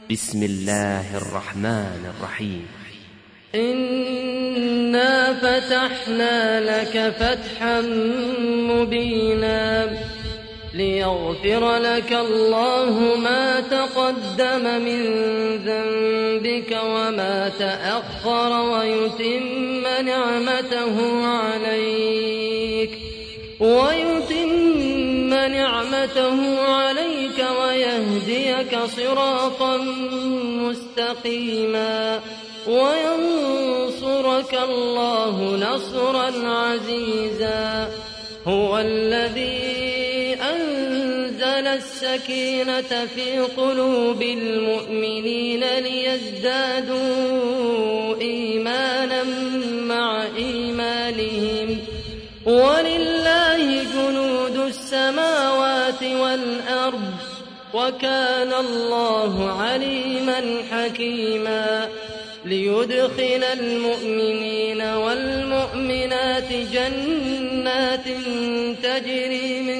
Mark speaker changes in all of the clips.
Speaker 1: بسم الله الرحمن الرحيم.
Speaker 2: إنا فتحنا لك فتحا مبينا ليغفر لك الله ما تقدم من ذنبك وما تأخر ويتم نعمته عليك ويهديك صراطا مستقيما وينصرك الله نصرا عزيزا. هو الذي أنزل السكينة في قلوب المؤمنين ليزدادوا إيمانا مع إيمانهم ولله جنود السماوات والأرض وكان الله عليما حكيما. ليدخل المؤمنين والمؤمنات جنات تجري من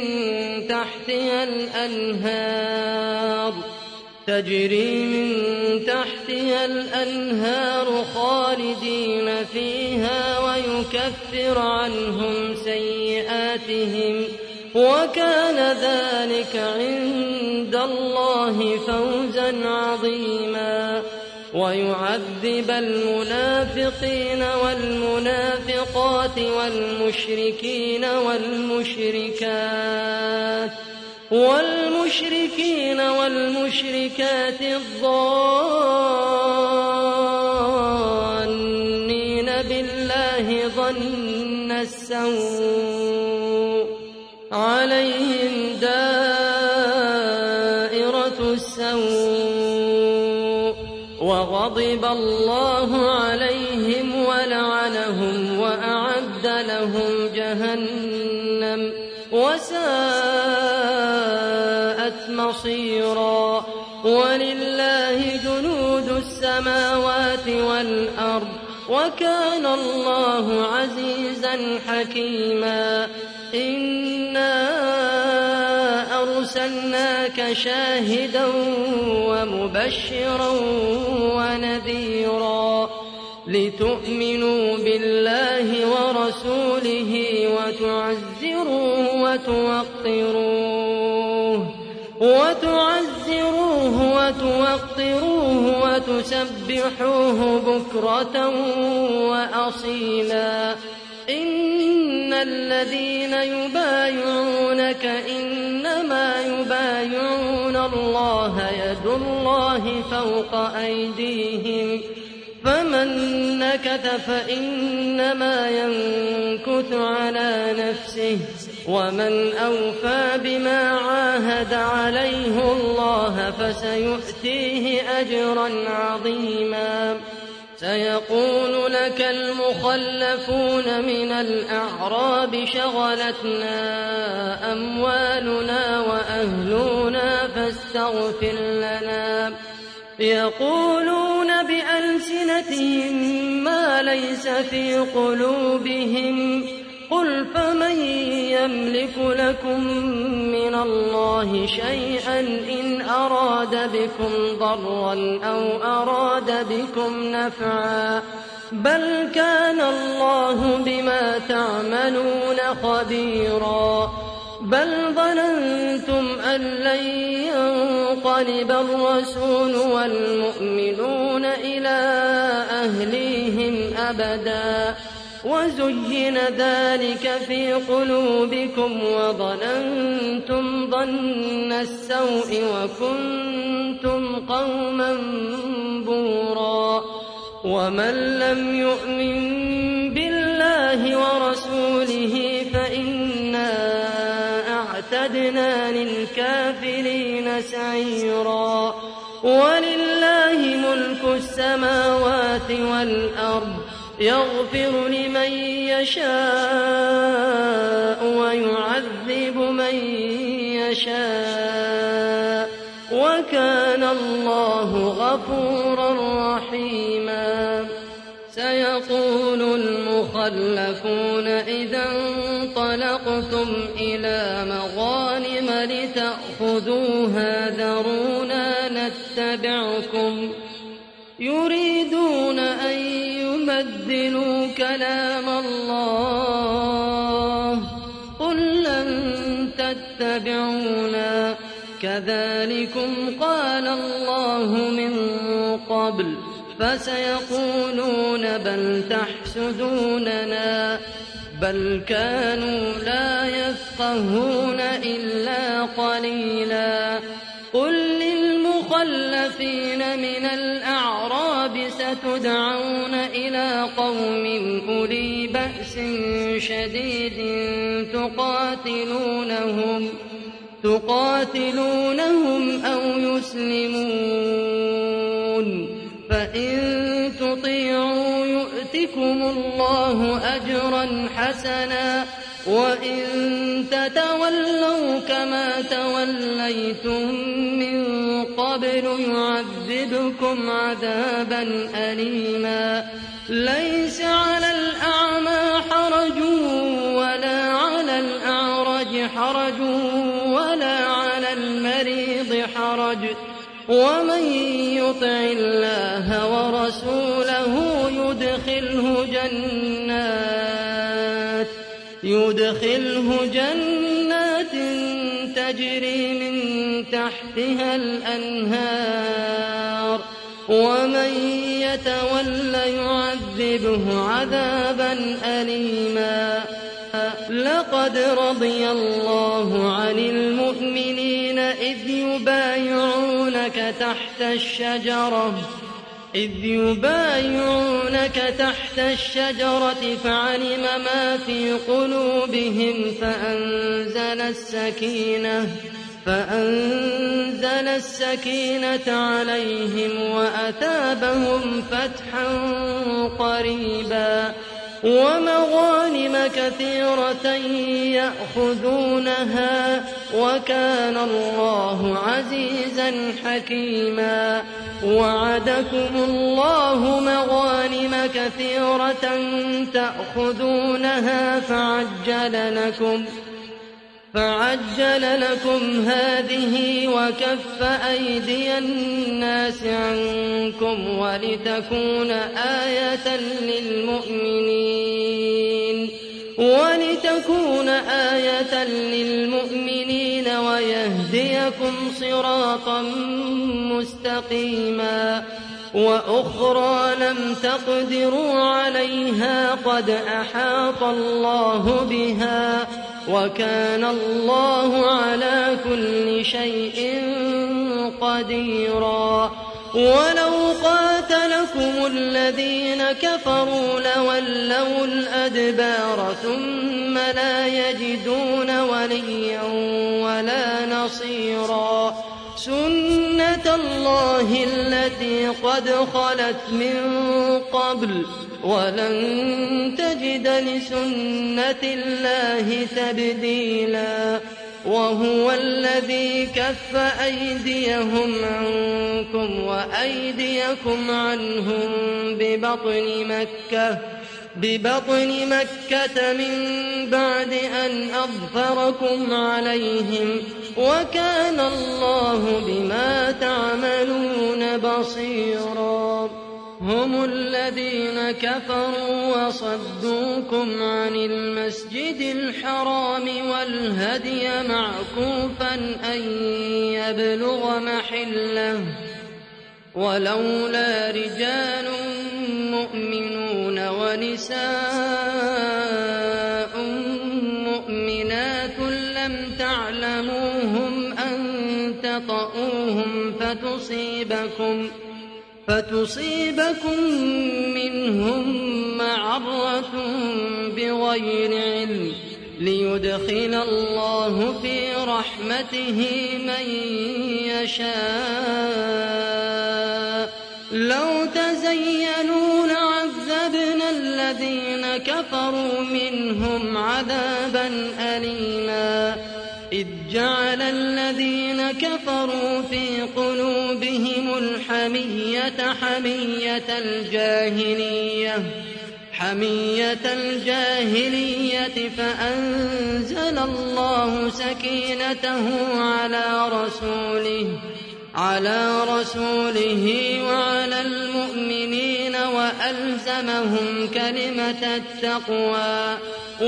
Speaker 2: تحتها الأنهار خالدين فيها ويكفر عنهم سيئاتهم وكان ذلك عند الله فوزا عظيما. ويعذب المنافقين والمنافقات والمشركات الظانين بالله ظن السوء عليهم دائرة السوء وغضب الله عليهم ولعنهم وأعد لهم جهنم وساءت مصيرا. ولله جنود السماوات والأرض وكان الله عزيزا حكيما. إنا أرسلناك شاهدا ومبشرا ونذيرا لتؤمنوا بالله ورسوله وتعزروه وتوقروه وتسبحوه بكرة وأصيلا. إن الذين يبايعونك إنما يبايعون الله يد الله فوق أيديهم فمن نكث فإنما ينكث على نفسه ومن أوفى بما عاهد عليه الله فسيؤتيه أجرا عظيما. سيقول لك المخلفون من الأعراب شغلتنا أموالنا وأهلنا فاستغفر لنا. يقولون بألسنتهم ما ليس في قلوبهم قل فمن يملك لكم من الله شيئا إن أراد بكم ضرا أو أراد بكم نفعا بل كان الله بما تعملون خبيرا. بل ظننتم أن لن ينقلب الرسول والمؤمنون إلى أهليهم أبدا وزين ذلك في قلوبكم وظننتم ظن السوء وكنتم قوما بورا. ومن لم يؤمن بالله ورسوله فإنا أعتدنا للكافرين سعيرا. ولله ملك السماوات والأرض يغفر لمن يشاء ويعذب من يشاء وكان الله غفورا رحيما. سيقول المخلفون إذا انطلقتم إلى مغانم لتأخذوها ذرونا نتبعكم نتبعكم يريدون أن يبدلوا كلام الله قل لن تتبعونا كذلكم قال الله من قبل فسيقولون بل تحسدوننا بل كانوا لا يفقهون إلا قليلا قل للمخلفين من الأعراب ستدعون إلى قوم أولي بأس شديد تقاتلونهم أو يسلمون فإن تطيعوا يؤتكم الله أجرا حسنا وإن تتولوا كما توليتم من قبل يعذبكم عذابا أليما ليس على الأعمى حرج ولا على الأعرج حرج ولا على المريض حرج ومن يطع الله ورسوله يدخله جنات تجري من تحتها الأنهار ومن يتول يعذبه عذابا أليما لقد رضي الله عن المؤمنين إذ يبايعونك تحت الشجرة فعلم ما في قلوبهم فأنزل السكينة عليهم وأثابهم فتحا قريبا ومغانم كثيرة يأخذونها وكان الله عزيزا حكيما وعدكم الله مغانم كثيرة تأخذونها فعجل لكم هذه وكف أيدي الناس عنكم ولتكون آية للمؤمنين ويهديكم صراطا مستقيما وأخرى لم تقدروا عليها قد أحاط الله بها وكان الله على كل شيء قديرا ولو قاتلكم الذين كفروا لولوا الأدبار ثم لا يجدون وليا ولا نصيرا سنة الله التي قد خلت من قبل ولن تجد لسنة الله تبديلا وهو الذي كف أيديهم عنكم وأيديكم عنهم ببطن مكة من بعد أن أظفركم عليهم وكان الله بما تعملون بصيرا هم الذين كفروا وصدوكم عن المسجد الحرام والهدي معكوفا أن يبلغ محله ولولا رجال مؤمنون ونساء مؤمنات لم تعلموهم أن تطؤوهم فتصيبكم منهم معرة بغير علم ليدخل الله في رحمته من يشاء لو تزينوا لعذبنا الذين كفروا منهم عذابا أليما إذ جعل الذين كفروا في قلوبهم الحمية حمية الجاهلية فأنزل الله سكينته على رسوله وعلى المؤمنين وألزمهم كلمة التقوى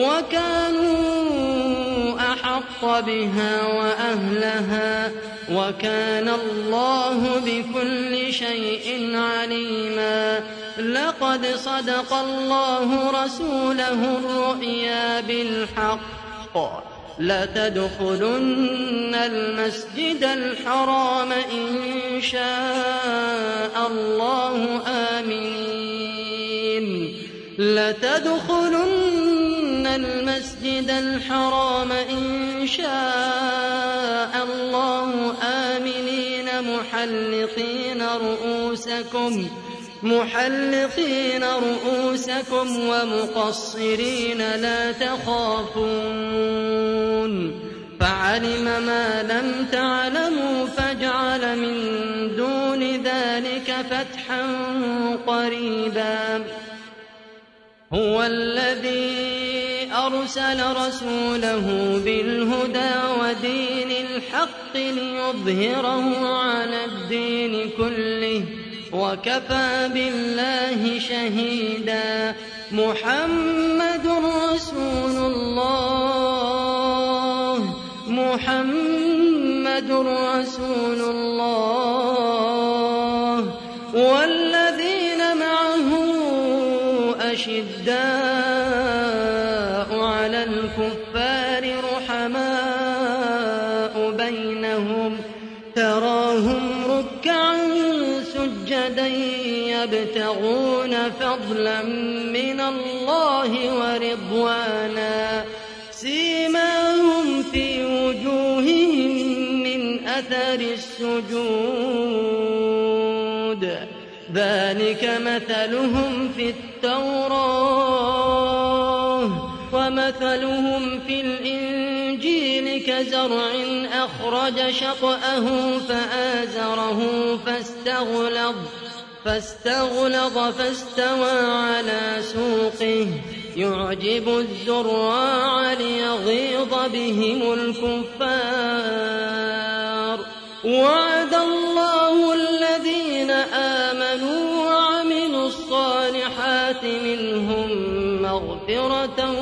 Speaker 2: وكانوا أحق بها وأهلها وكان الله بكل شيء عليما. لقد صدق الله رسوله الرؤيا بالحق لتدخلن المسجد الحرام إن شاء الله آمنين لتدخلن المسجد الحرام إن شاء الله آمنين محلقين رؤوسكم ومقصرين لا تخافون فعلم ما لم تعلموا فجعل من دون ذلك فتحا قريبا. هو الذي أرسل رسوله بالهدى ودين الحق ليظهره على الدين كله وكفى بالله شهيدا. محمد رسول الله والذين معه أشداء على الكفار رحماء بينهم تراهم ركعا سجدا يبتغون فضلا من الله ورضوانا سيماهم في وجوههم من أثر السجود ذلك مثلهم في التوراة ومثلهم في الإنجيل كزرع أخرج شطأه فآزره فاستغلظ فاستوى على سوقه يعجب الزراع ليغيظ بهم الكفار. وعد الله الذين آمنوا وعملوا الصالحات منهم مغفرة